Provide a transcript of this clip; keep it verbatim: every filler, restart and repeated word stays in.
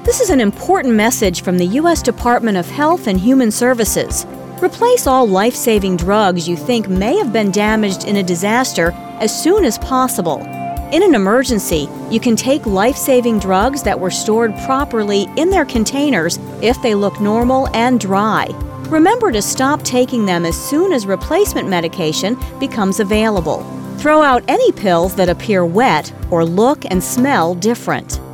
This is an important message from the U S Department of Health and Human Services. Replace all life-saving drugs you think may have been damaged in a disaster as soon as possible. In an emergency, you can take life-saving drugs that were stored properly in their containers if they look normal and dry. Remember to stop taking them as soon as replacement medication becomes available. Throw out any pills that appear wet or look and smell different.